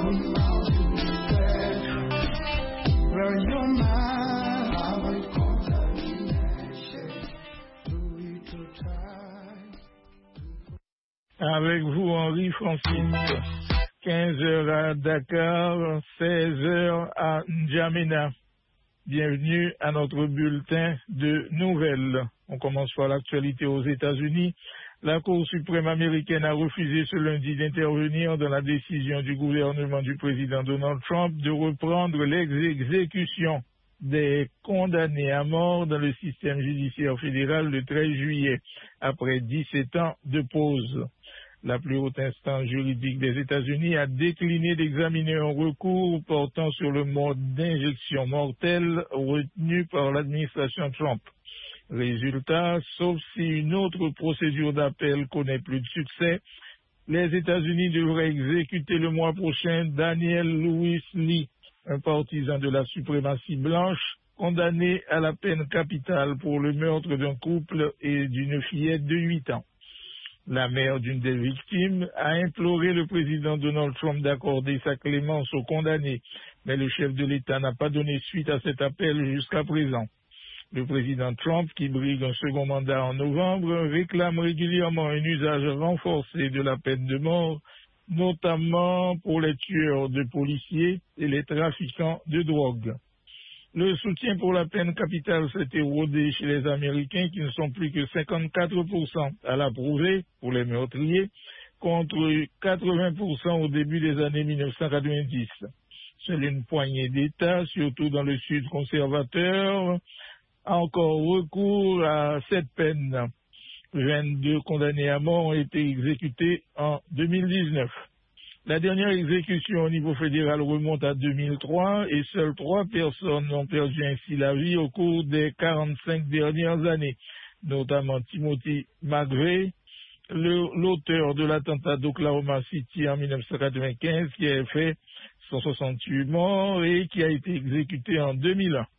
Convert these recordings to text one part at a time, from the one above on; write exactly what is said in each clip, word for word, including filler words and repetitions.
Avec vous, Henri Francis. quinze heures à Dakar, seize heures à N'Djamena. Bienvenue à notre bulletin de nouvelles. On commence par l'actualité aux États-Unis. La Cour suprême américaine a refusé ce lundi d'intervenir dans la décision du gouvernement du président Donald Trump de reprendre l'exécution des condamnés à mort dans le système judiciaire fédéral le treize juillet, après dix-sept ans de pause. La plus haute instance juridique des États-Unis a décliné d'examiner un recours portant sur le mode d'injection mortelle retenu par l'administration Trump. Résultat, sauf si une autre procédure d'appel connaît plus de succès, les États-Unis devraient exécuter le mois prochain Daniel Lewis Lee, un partisan de la suprématie blanche, condamné à la peine capitale pour le meurtre d'un couple et d'une fillette de huit ans. La mère d'une des victimes a imploré le président Donald Trump d'accorder sa clémence aux condamnés, mais le chef de l'État n'a pas donné suite à cet appel jusqu'à présent. Le président Trump, qui brigue un second mandat en novembre, réclame régulièrement un usage renforcé de la peine de mort, notamment pour les tueurs de policiers et les trafiquants de drogue. Le soutien pour la peine capitale s'est érodé chez les Américains qui ne sont plus que cinquante-quatre pour cent à l'approuver pour les meurtriers, contre quatre-vingts pour cent au début des années mille neuf cent quatre-vingt-dix. Seule une poignée d'États, surtout dans le sud conservateur, a encore recours à cette peine. vingt-deux condamnés à mort ont été exécutés en deux mille dix-neuf. La dernière exécution au niveau fédéral remonte à deux mille trois et seules trois personnes ont perdu ainsi la vie au cours des quarante-cinq dernières années, notamment Timothy McVeigh, le, l'auteur de l'attentat d'Oklahoma City en mille neuf cent quatre-vingt-quinze qui a fait cent soixante-huit morts et qui a été exécuté en deux mille un.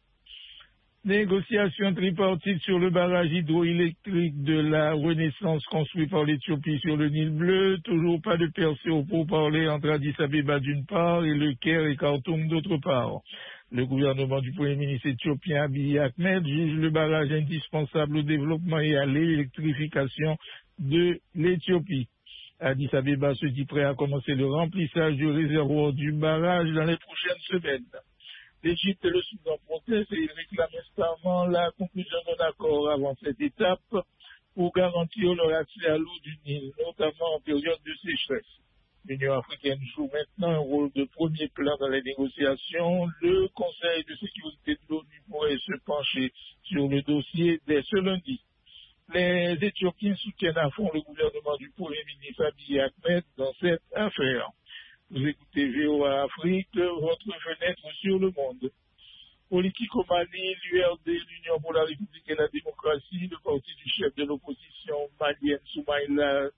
Négociations tripartites sur le barrage hydroélectrique de la Renaissance construit par l'Éthiopie sur le Nil bleu. Toujours pas de percée au pourparlers entre Addis Abeba d'une part et le Caire et Khartoum d'autre part. Le gouvernement du Premier ministre éthiopien Abiy Ahmed juge le barrage indispensable au développement et à l'électrification de l'Éthiopie. Addis Abeba se dit prêt à commencer le remplissage du réservoir du barrage dans les prochaines semaines. L'Égypte et le Soudan protestent et ils réclament instamment la conclusion d'un accord avant cette étape pour garantir leur accès à l'eau du Nil, notamment en période de sécheresse. L'Union africaine joue maintenant un rôle de premier plan dans les négociations. Le Conseil de sécurité de l'ONU pourrait se pencher sur le dossier dès ce lundi. Les Éthiopiens soutiennent à fond le gouvernement du Premier ministre Abiy Ahmed dans cette affaire. Vous écoutez V O A Afrique, votre fenêtre sur le monde. Politique au Mali, l'U R D, l'Union pour la République et la démocratie, le parti du chef de l'opposition malienne Soumaïla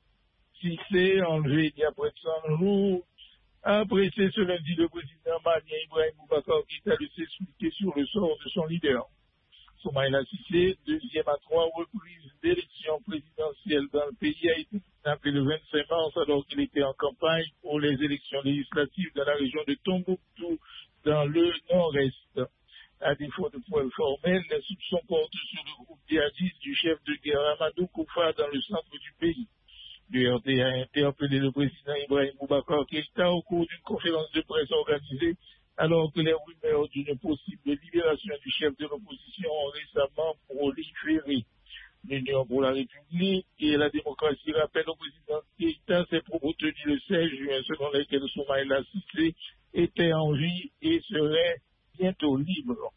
Cissé, enlevé il y a près de cent jours, a pressé ce lundi le président malien Ibrahim Boubacar Keïta de s'expliquer sur le sort de son leader. Soumaïla Cissé, deuxième à trois reprises d'élections présidentielles dans le pays, a été kidnappé le vingt-cinq mars alors qu'il était en campagne pour les élections législatives dans la région de Tombouctou, dans le nord-est. À défaut de preuves formelles, les soupçons portent sur le groupe djihadiste du chef de guerre Amadou Koufa dans le centre du pays. L'U R D a interpellé le président Ibrahim Boubacar Keïta au cours d'une conférence de presse organisée alors que les rumeurs d'une possible libération du chef de l'opposition ont récemment proliféré. L'Union pour la République et la démocratie rappelle au président Keïta ses propos tenus le seize juin selon lesquels Soumaïla Cissé était en vie et serait bientôt libre.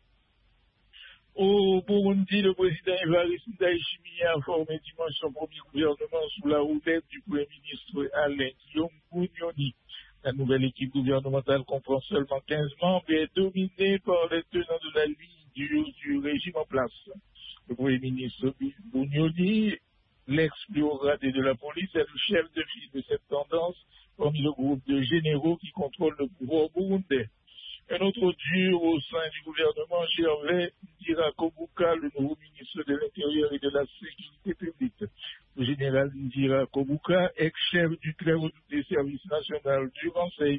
Au Burundi, le président Evariste Ndayishimiye a formé dimanche son premier gouvernement sous la houlette du Premier ministre Alain Guillaume Bunyoni. La nouvelle équipe gouvernementale comprend seulement quinze membres et est dominée par les tenants de la ligne du, du régime en place. Le Premier ministre Bunyoni, l'ex-plus haut gradé de la police, est le chef de file de cette tendance parmi le groupe de généraux qui contrôlent le pouvoir burundais. Un autre dur au sein du gouvernement, Gervais Ndirakobuka, le nouveau ministre de l'Intérieur et de la Sécurité publique. Le général Ndirakobuka, ex-chef du très redouté service national du renseignement,